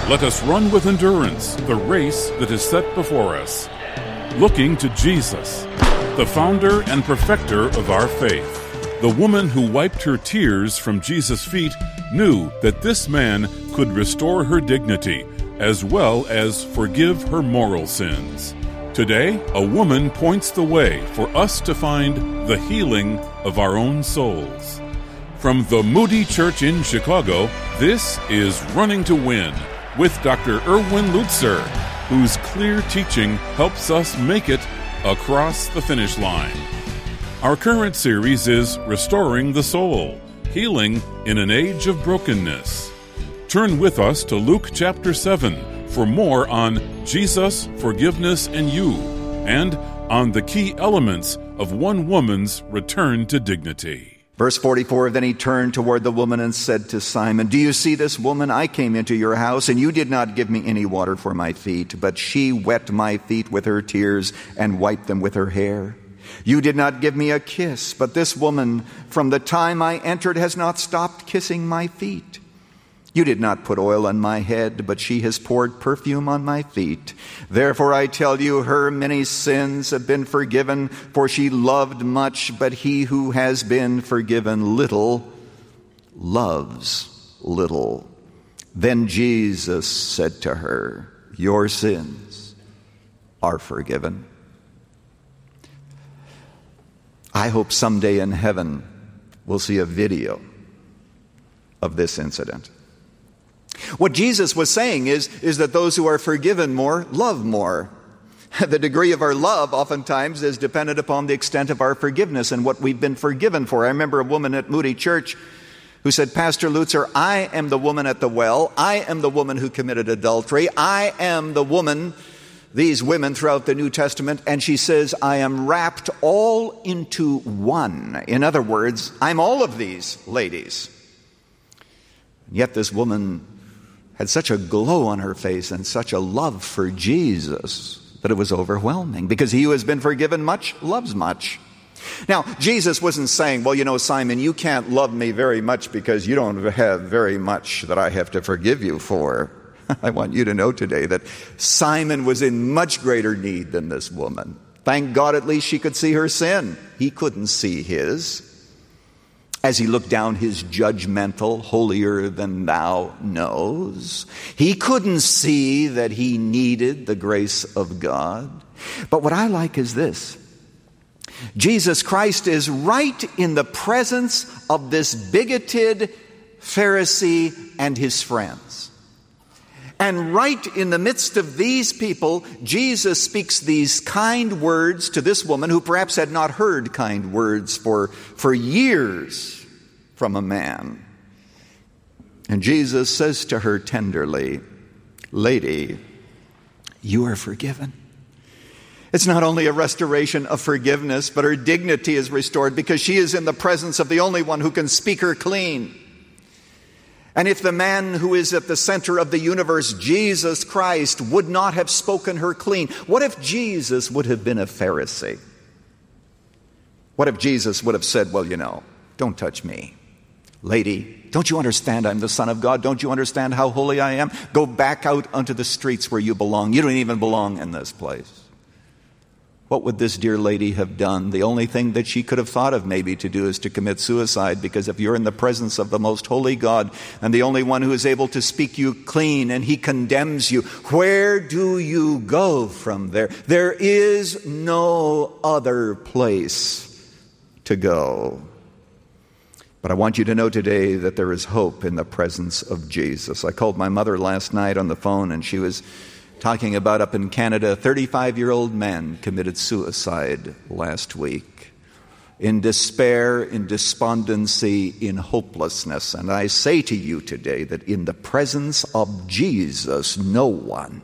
Let us run with endurance the race that is set before us, looking to Jesus, the founder and perfecter of our faith. The woman who wiped her tears from Jesus' feet knew that this man could restore her dignity as well as forgive her moral sins. Today, a woman points the way for us to find the healing of our own souls. From the Moody Church in Chicago, this is Running to Win with Dr. Erwin Lutzer, whose clear teaching helps us make it across the finish line. Our current series is Restoring the Soul, Healing in an Age of Brokenness. Turn with us to Luke chapter 7 for more on Jesus, forgiveness, and you, and on the key elements of one woman's return to dignity. Verse 44, then he turned toward the woman and said to Simon, "Do you see this woman? I came into your house, and you did not give me any water for my feet, but she wet my feet with her tears and wiped them with her hair. You did not give me a kiss, but this woman, from the time I entered, has not stopped kissing my feet. You did not put oil on my head, but she has poured perfume on my feet. Therefore I tell you, her many sins have been forgiven, for she loved much, but he who has been forgiven little loves little." Then Jesus said to her, "Your sins are forgiven." I hope someday in heaven we'll see a video of this incident. What Jesus was saying is that those who are forgiven more love more. The degree of our love oftentimes is dependent upon the extent of our forgiveness and what we've been forgiven for. I remember a woman at Moody Church who said, "Pastor Lutzer, I am the woman at the well. I am the woman who committed adultery. I am the woman," these women throughout the New Testament, and she says, "I am wrapped all into one." In other words, I'm all of these ladies. Yet this woman had such a glow on her face and such a love for Jesus that it was overwhelming, because he who has been forgiven much loves much. Now, Jesus wasn't saying, "Well, you know, Simon, you can't love me very much because you don't have very much that I have to forgive you for." I want you to know today that Simon was in much greater need than this woman. Thank God at least she could see her sin. He couldn't see his. As he looked down his judgmental, holier-than-thou nose, he couldn't see that he needed the grace of God. But what I like is this. Jesus Christ is right in the presence of this bigoted Pharisee and his friends. And right in the midst of these people, Jesus speaks these kind words to this woman who perhaps had not heard kind words for years from a man. And Jesus says to her tenderly, "Lady, you are forgiven." It's not only a restoration of forgiveness, but her dignity is restored because she is in the presence of the only one who can speak her clean. And if the man who is at the center of the universe, Jesus Christ, would not have spoken her clean, what if Jesus would have been a Pharisee? What if Jesus would have said, "Well, you know, don't touch me. Lady, don't you understand I'm the Son of God? Don't you understand how holy I am? Go back out onto the streets where you belong. You don't even belong in this place." What would this dear lady have done? The only thing that she could have thought of maybe to do is to commit suicide, because if you're in the presence of the most holy God and the only one who is able to speak you clean and he condemns you, where do you go from there? There is no other place to go. But I want you to know today that there is hope in the presence of Jesus. I called my mother last night on the phone, and she was talking about up in Canada, a 35-year-old man committed suicide last week in despair, in despondency, in hopelessness. And I say to you today that in the presence of Jesus, no one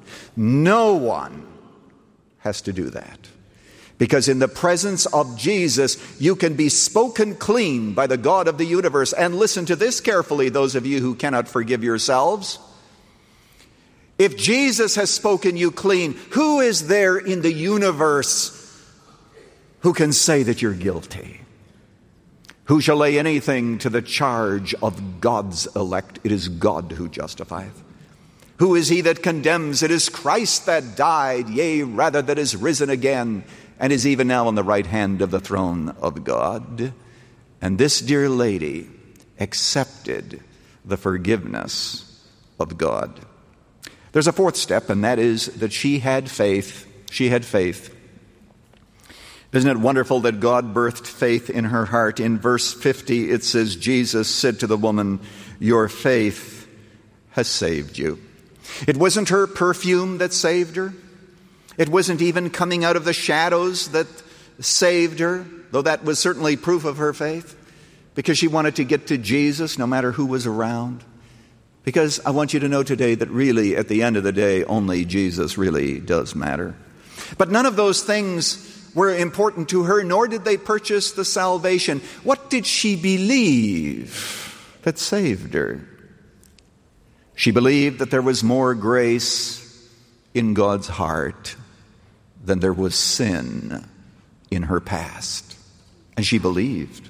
has to do that. Because in the presence of Jesus, you can be spoken clean by the God of the universe. And listen to this carefully, those of you who cannot forgive yourselves. If Jesus has spoken you clean, who is there in the universe who can say that you're guilty? Who shall lay anything to the charge of God's elect? It is God who justifieth. Who is he that condemns? It is Christ that died, yea, rather that is risen again, and is even now on the right hand of the throne of God. And this dear lady accepted the forgiveness of God. There's a fourth step, and that is that she had faith. She had faith. Isn't it wonderful that God birthed faith in her heart? In verse 50, it says, Jesus said to the woman, your faith has saved you. It wasn't her perfume that saved her. It wasn't even coming out of the shadows that saved her, though that was certainly proof of her faith, because she wanted to get to Jesus no matter who was around. Because I want you to know today that really, at the end of the day, only Jesus really does matter. But none of those things were important to her, nor did they purchase the salvation. What did she believe that saved her? She believed that there was more grace in God's heart than there was sin in her past. And she believed.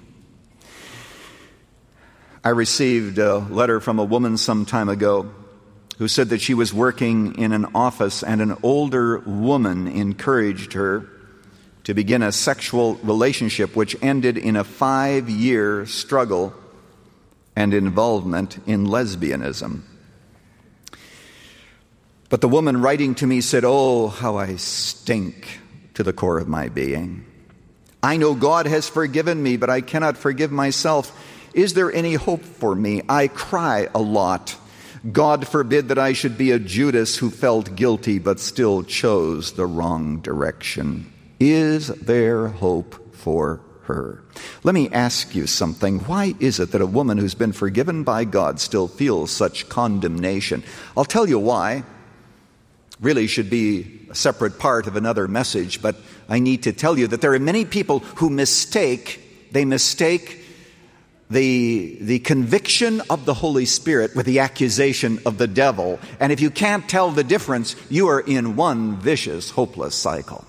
I received a letter from a woman some time ago who said that she was working in an office and an older woman encouraged her to begin a sexual relationship which ended in a 5-year struggle and involvement in lesbianism. But the woman writing to me said, oh, how I stink to the core of my being. I know God has forgiven me, but I cannot forgive myself. Is there any hope for me? I cry a lot. God forbid that I should be a Judas who felt guilty but still chose the wrong direction. Is there hope for her? Let me ask you something. Why is it that a woman who's been forgiven by God still feels such condemnation? I'll tell you why. Really should be a separate part of another message, but I need to tell you that there are many people who mistake the conviction of the Holy Spirit with the accusation of the devil. And if you can't tell the difference, you are in one vicious, hopeless cycle.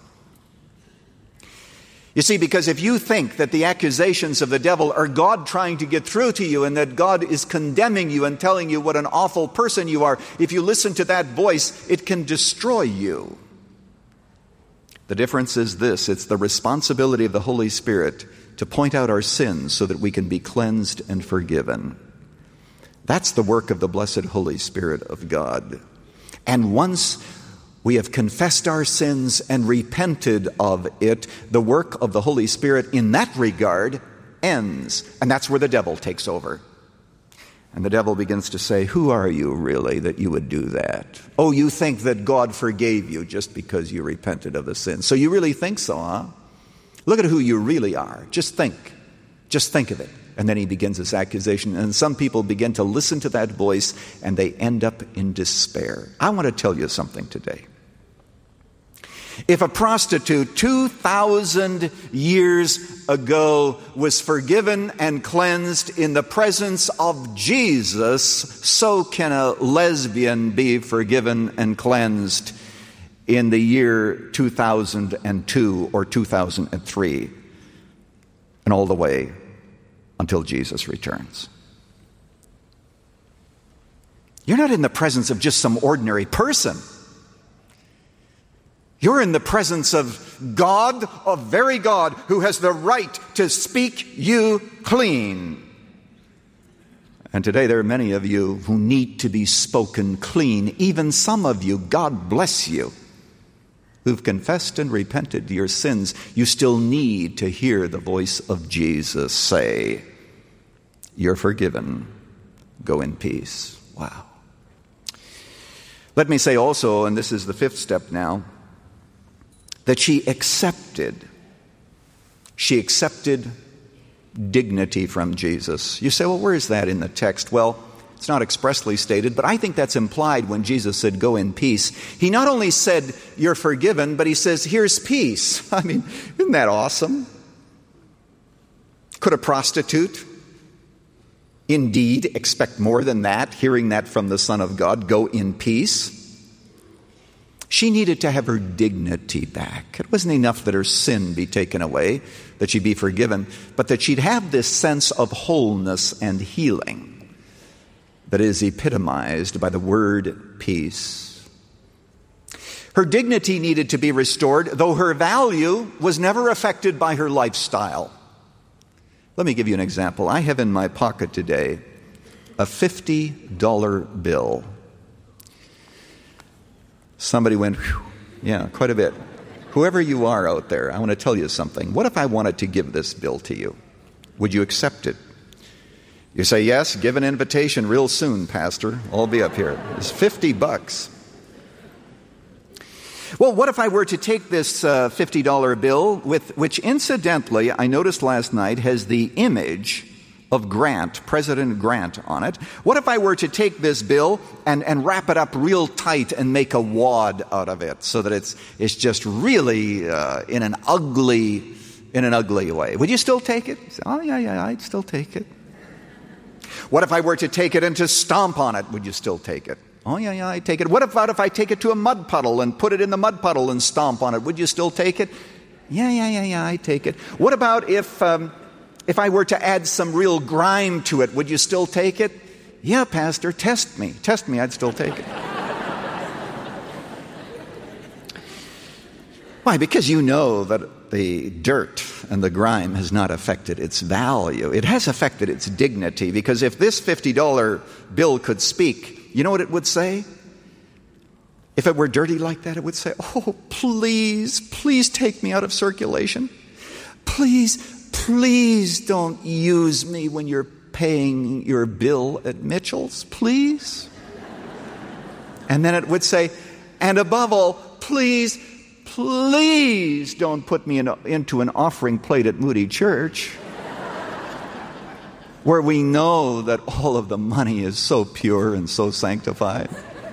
You see, because if you think that the accusations of the devil are God trying to get through to you and that God is condemning you and telling you what an awful person you are, if you listen to that voice, it can destroy you. The difference is this: it's the responsibility of the Holy Spirit to point out our sins so that we can be cleansed and forgiven. That's the work of the blessed Holy Spirit of God. And once we have confessed our sins and repented of it, the work of the Holy Spirit in that regard ends. And that's where the devil takes over. And the devil begins to say, who are you really that you would do that? Oh, you think that God forgave you just because you repented of the sin. So you really think so, huh? Look at who you really are. Just think of it. And then he begins his accusation. And some people begin to listen to that voice and they end up in despair. I want to tell you something today. If a prostitute 2,000 years ago was forgiven and cleansed in the presence of Jesus, so can a lesbian be forgiven and cleansed in the year 2002 or 2003 and all the way until Jesus returns. You're not in the presence of just some ordinary person. You're in the presence of God, of very God, who has the right to speak you clean. And today there are many of you who need to be spoken clean. Even some of you, God bless you, who've confessed and repented your sins. You still need to hear the voice of Jesus say, you're forgiven. Go in peace. Wow. Let me say also, and this is the fifth step now, that she accepted dignity from Jesus. You say, well, where is that in the text? Well, it's not expressly stated, but I think that's implied when Jesus said, go in peace. He not only said, you're forgiven, but he says, here's peace. I mean, isn't that awesome? Could a prostitute indeed expect more than that, hearing that from the Son of God, go in peace? She needed to have her dignity back. It wasn't enough that her sin be taken away, that she be forgiven, but that she'd have this sense of wholeness and healing. that is epitomized by the word peace. Her dignity needed to be restored, though her value was never affected by her lifestyle. Let me give you an example. I have in my pocket today a $50 bill. Somebody went, whew, yeah, quite a bit. Whoever you are out there, I want to tell you something. What if I wanted to give this bill to you? Would you accept it? You say, yes, give an invitation real soon, Pastor. I'll be up here. It's $50. Well, what if I were to take this $50 bill, which incidentally, I noticed last night, has the image of Grant, President Grant on it. What if I were to take this bill and wrap it up real tight and make a wad out of it so that it's just really in an ugly way? Would you still take it? Say, oh, yeah, I'd still take it. What if I were to take it and to stomp on it? Would you still take it? Oh, yeah, I'd take it. What about if I take it to a mud puddle and put it in the mud puddle and stomp on it? Would you still take it? Yeah, I'd take it. What about if I were to add some real grime to it, would you still take it? Yeah, Pastor, test me, I'd still take it. Why? Because you know that the dirt and the grime has not affected its value. It has affected its dignity, because if this $50 bill could speak, you know what it would say? If it were dirty like that, it would say, oh, please take me out of circulation. Please don't use me when you're paying your bill at Mitchell's, please. And then it would say, and above all, please don't put me into an offering plate at Moody Church, where we know that all of the money is so pure and so sanctified.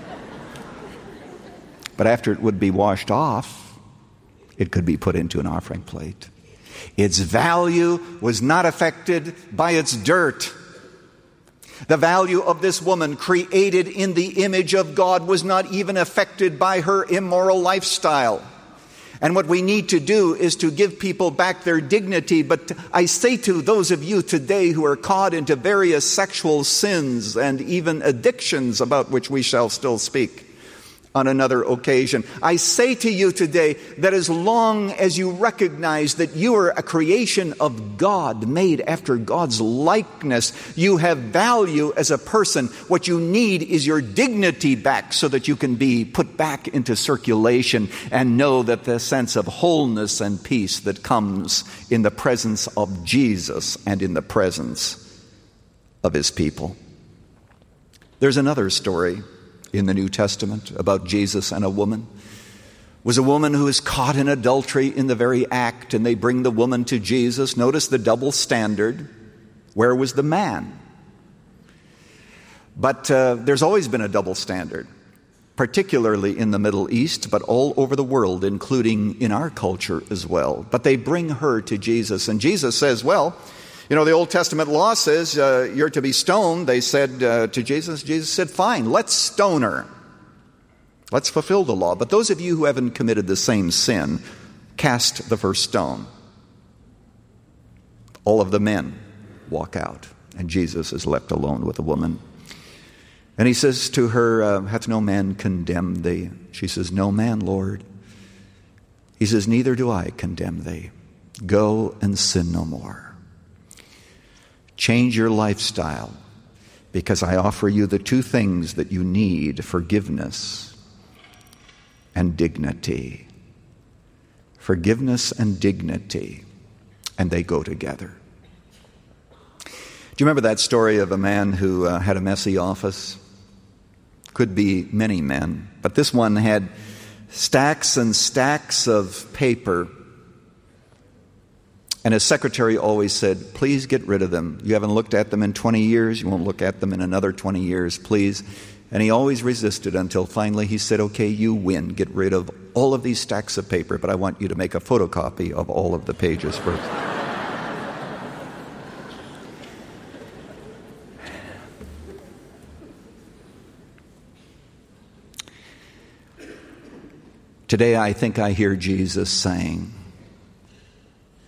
But after it would be washed off, it could be put into an offering plate. Its value was not affected by its dirt. The value of this woman, created in the image of God, was not even affected by her immoral lifestyle. And what we need to do is to give people back their dignity. But I say to those of you today who are caught into various sexual sins and even addictions, about which we shall still speak on another occasion, I say to you today that as long as you recognize that you are a creation of God, made after God's likeness, you have value as a person. What you need is your dignity back so that you can be put back into circulation and know that the sense of wholeness and peace that comes in the presence of Jesus and in the presence of His people. There's another story in the New Testament about Jesus and a woman. It was a woman who is caught in adultery in the very act, and they bring the woman to Jesus. Notice the double standard. Where was the man? But there's always been a double standard, particularly in the Middle East, but all over the world, including in our culture as well. But they bring her to Jesus, and Jesus says, well, you know, the Old Testament law says you're to be stoned. They said to Jesus said, fine, let's stone her. Let's fulfill the law. But those of you who haven't committed the same sin, cast the first stone. All of the men walk out, and Jesus is left alone with the woman. And He says to her, hath no man condemned thee? She says, no man, Lord. He says, neither do I condemn thee. Go and sin no more. Change your lifestyle, because I offer you the two things that you need: forgiveness and dignity. Forgiveness and dignity, and they go together. Do you remember that story of a man who had a messy office? Could be many men, but this one had stacks and stacks of paper. And his secretary always said, please get rid of them. You haven't looked at them in 20 years. You won't look at them in another 20 years, please. And he always resisted until finally he said, okay, you win. Get rid of all of these stacks of paper, but I want you to make a photocopy of all of the pages first. Today I think I hear Jesus saying,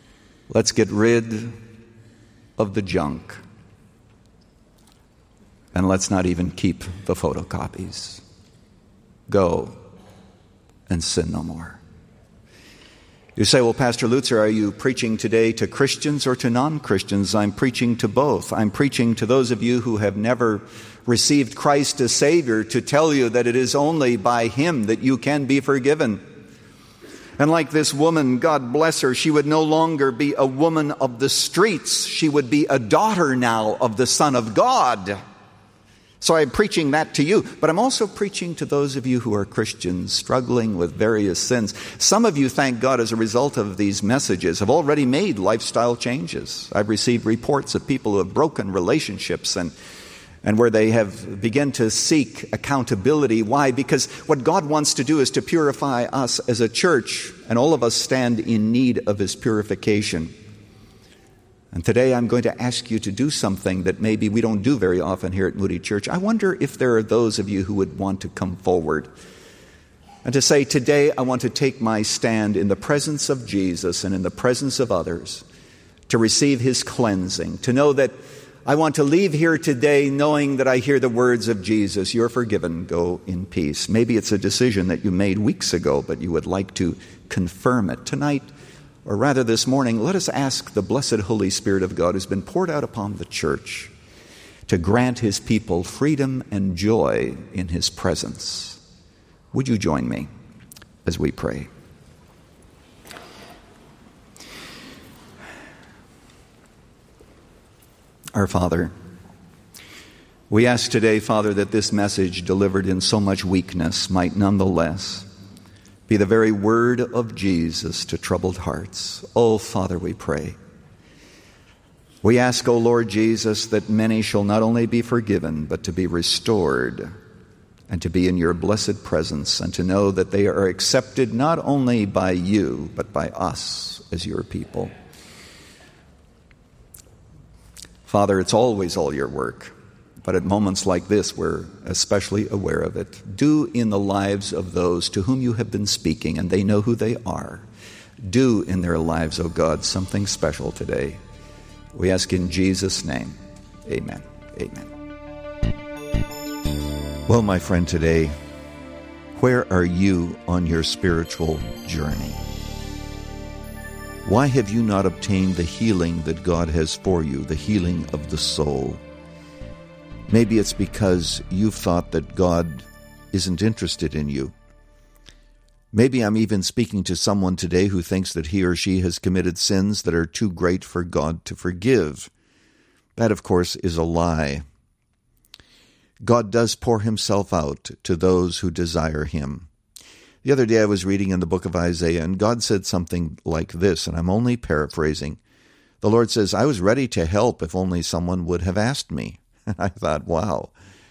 let's get rid of the junk. And let's not even keep the photocopies. Go and sin no more. You say, well, Pastor Lutzer, are you preaching today to Christians or to non-Christians? I'm preaching to both. I'm preaching to those of you who have never received Christ as Savior to tell you that it is only by Him that you can be forgiven. And like this woman, God bless her, she would no longer be a woman of the streets. She would be a daughter now of the Son of God. So I'm preaching that to you, but I'm also preaching to those of you who are Christians struggling with various sins. Some of you, thank God, as a result of these messages, have already made lifestyle changes. I've received reports of people who have broken relationships and where they have begun to seek accountability. Why? Because what God wants to do is to purify us as a church, and all of us stand in need of His purification. And today I'm going to ask you to do something that maybe we don't do very often here at Moody Church. I wonder if there are those of you who would want to come forward and to say, today I want to take my stand in the presence of Jesus and in the presence of others to receive His cleansing, to know that I want to leave here today knowing that I hear the words of Jesus, you're forgiven, go in peace. Maybe it's a decision that you made weeks ago, but you would like to confirm it tonight. Or rather this morning, let us ask the blessed Holy Spirit of God who's been poured out upon the church to grant His people freedom and joy in His presence. Would you join me as we pray? Our Father, we ask today, Father, that this message delivered in so much weakness might nonetheless be the very word of Jesus to troubled hearts. Oh, Father, we pray. We ask, O Lord Jesus, that many shall not only be forgiven, but to be restored and to be in your blessed presence and to know that they are accepted not only by you, but by us as your people. Father, it's always all your work. But at moments like this, we're especially aware of it. Do in the lives of those to whom you have been speaking, and they know who they are. Do in their lives, O God, something special today. We ask in Jesus' name. Amen. Amen. Well, my friend, today, where are you on your spiritual journey? Why have you not obtained the healing that God has for you, the healing of the soul? Maybe it's because you've thought that God isn't interested in you. Maybe I'm even speaking to someone today who thinks that he or she has committed sins that are too great for God to forgive. That, of course, is a lie. God does pour Himself out to those who desire Him. The other day I was reading in the book of Isaiah, and God said something like this, and I'm only paraphrasing. The Lord says, I was ready to help if only someone would have asked me. And I thought, wow,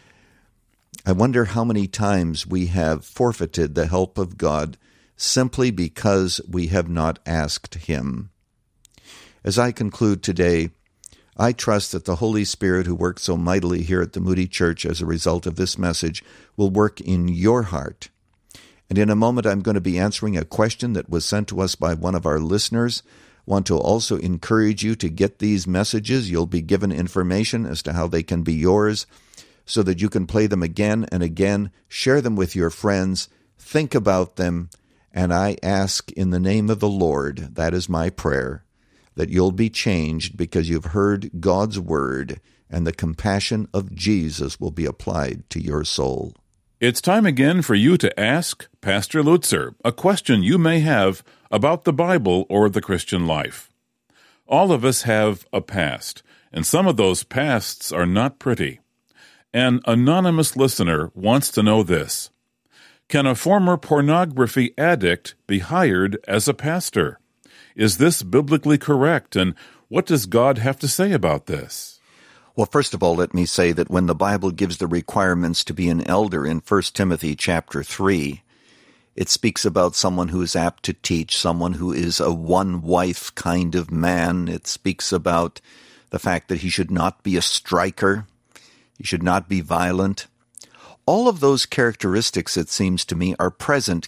I wonder how many times we have forfeited the help of God simply because we have not asked Him. As I conclude today, I trust that the Holy Spirit who works so mightily here at the Moody Church as a result of this message will work in your heart. And in a moment, I'm going to be answering a question that was sent to us by one of our listeners. Want to also encourage you to get these messages. You'll be given information as to how they can be yours so that you can play them again and again, share them with your friends, think about them, and I ask in the name of the Lord, that is my prayer, that you'll be changed because you've heard God's word and the compassion of Jesus will be applied to your soul. It's time again for you to ask Pastor Lutzer a question you may have about the Bible or the Christian life. All of us have a past, and some of those pasts are not pretty. An anonymous listener wants to know this. Can a former pornography addict be hired as a pastor? Is this biblically correct, and what does God have to say about this? Well, first of all, let me say that when the Bible gives the requirements to be an elder in 1 Timothy chapter 3, it speaks about someone who is apt to teach, someone who is a one-wife kind of man. It speaks about the fact that he should not be a striker, he should not be violent. All of those characteristics, it seems to me, are present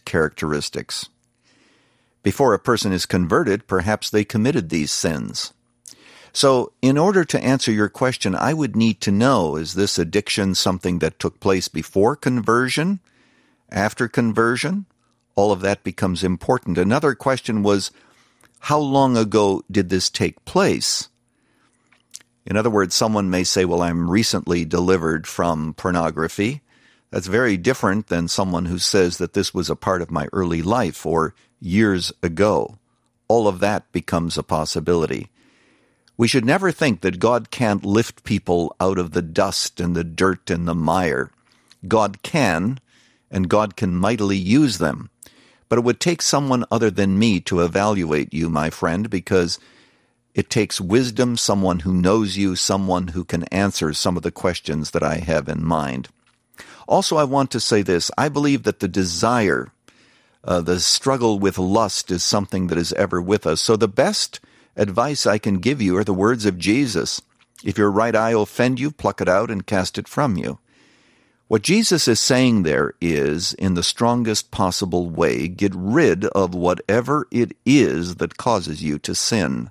characteristics. Before a person is converted, perhaps they committed these sins. So, in order to answer your question, I would need to know, is this addiction something that took place before conversion, after conversion? All of that becomes important. Another question was, how long ago did this take place? In other words, someone may say, well, I'm recently delivered from pornography. That's very different than someone who says that this was a part of my early life or years ago. All of that becomes a possibility. We should never think that God can't lift people out of the dust and the dirt and the mire. God can, and God can mightily use them. But it would take someone other than me to evaluate you, my friend, because it takes wisdom, someone who knows you, someone who can answer some of the questions that I have in mind. Also, I want to say this. I believe that the desire, the struggle with lust is something that is ever with us. So the best advice I can give you are the words of Jesus. If your right eye offend you, pluck it out and cast it from you. What Jesus is saying there is, in the strongest possible way, get rid of whatever it is that causes you to sin.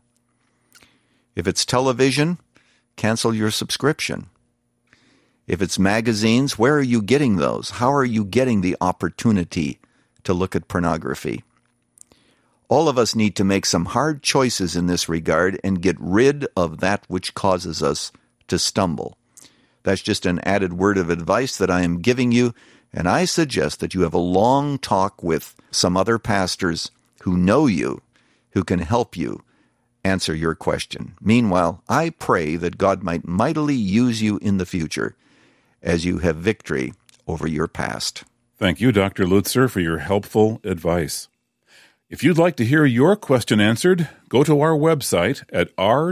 If it's television, cancel your subscription. If it's magazines, where are you getting those? How are you getting the opportunity to look at pornography? All of us need to make some hard choices in this regard and get rid of that which causes us to stumble. That's just an added word of advice that I am giving you, and I suggest that you have a long talk with some other pastors who know you, who can help you answer your question. Meanwhile, I pray that God might mightily use you in the future as you have victory over your past. Thank you, Dr. Lutzer, for your helpful advice. If you'd like to hear your question answered, go to our website at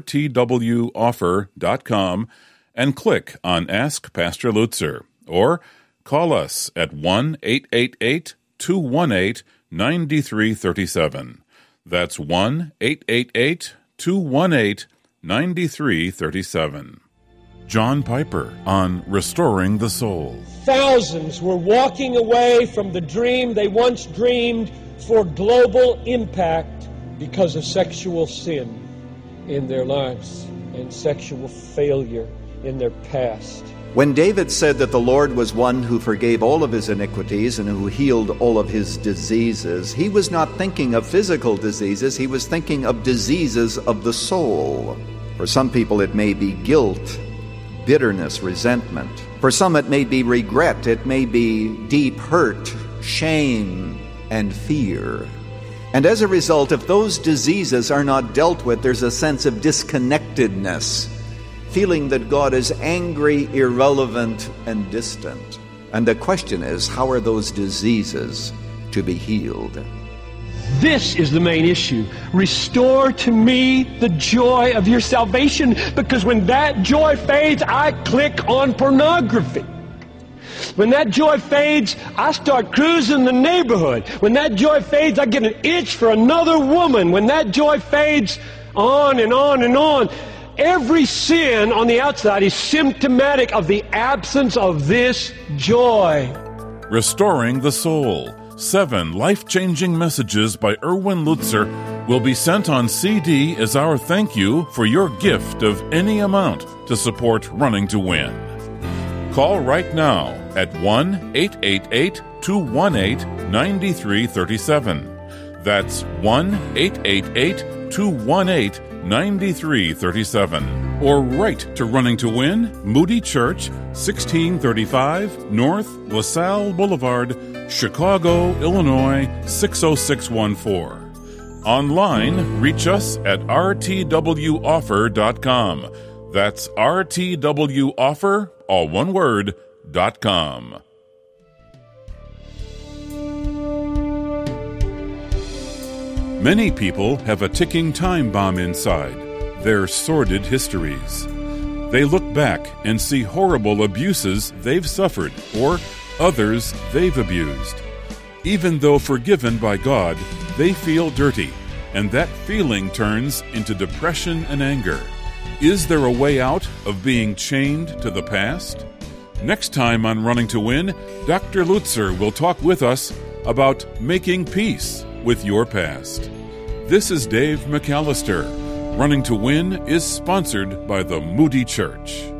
rtwoffer.com and click on Ask Pastor Lutzer, or call us at 1-888-218-9337. That's 1-888-218-9337. John Piper on Restoring the Soul. Thousands were walking away from the dream they once dreamed for global impact because of sexual sin in their lives and sexual failure in their past. When David said that the Lord was one who forgave all of his iniquities and who healed all of his diseases, he was not thinking of physical diseases, he was thinking of diseases of the soul. For some people it may be guilt, bitterness, resentment. For some it may be regret, it may be deep hurt, shame, and fear. And as a result, if those diseases are not dealt with, there's a sense of disconnectedness, feeling that God is angry, irrelevant, and distant. And the question is, how are those diseases to be healed? This is the main issue. Restore to me the joy of your salvation, because when that joy fades, I click on pornography. When that joy fades, I start cruising the neighborhood. When that joy fades, I get an itch for another woman. When that joy fades, on and on and on. Every sin on the outside is symptomatic of the absence of this joy. Restoring the Soul. 7 life-changing messages by Erwin Lutzer will be sent on CD as our thank you for your gift of any amount to support Running to Win. Call right now at 1-888-218-9337. That's 1-888-218-9337. Or write to Running to Win, Moody Church, 1635 North LaSalle Boulevard, Chicago, Illinois, 60614. Online, reach us at rtwoffer.com. That's rtwoffer, all one word, .com. Many people have a ticking time bomb inside, their sordid histories. They look back and see horrible abuses they've suffered or others they've abused. Even though forgiven by God, they feel dirty, and that feeling turns into depression and anger. Is there a way out of being chained to the past? Next time on Running to Win, Dr. Lutzer will talk with us about making peace with your past. This is Dave McAllister. Running to Win is sponsored by the Moody Church.